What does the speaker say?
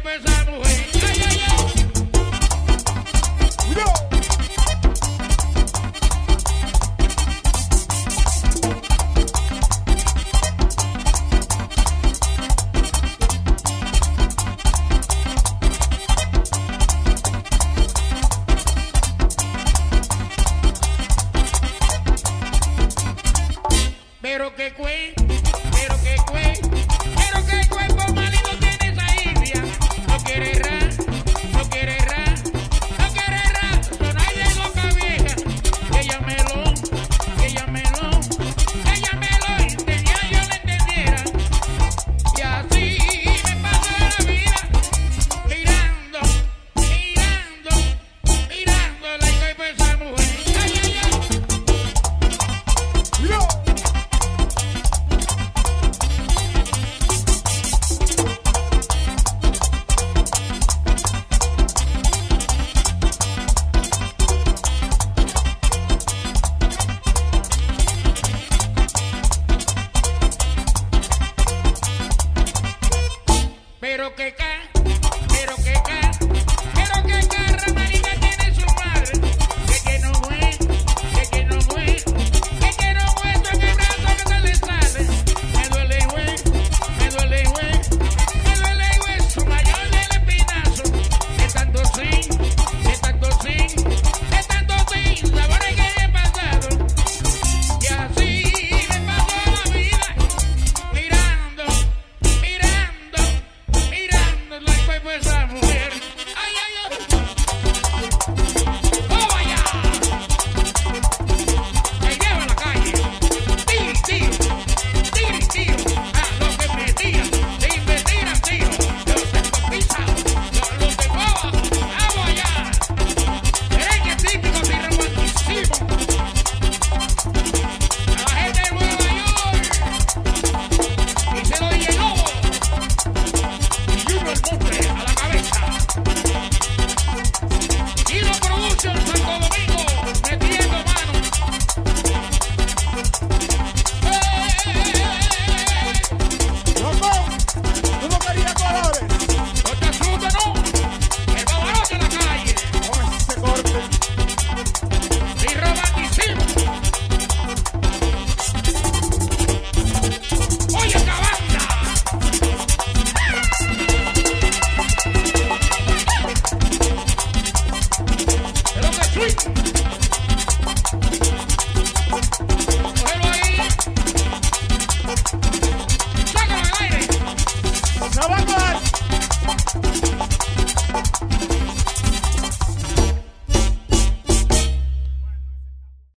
cuerpo de esa mujer. Ay, ay, ay. ¡Cuidado! Pero que cuerpo malito tiene esa india. No quiere errar, no quiere errar, no quiere errar. Son ay de loca vieja. Que ella me lo entendía, yo le entendiera. Y así me paso la vida mirando la cuerpo de esa mujer. Ay, ay, ay. ¡Cuidado! Pero que ca,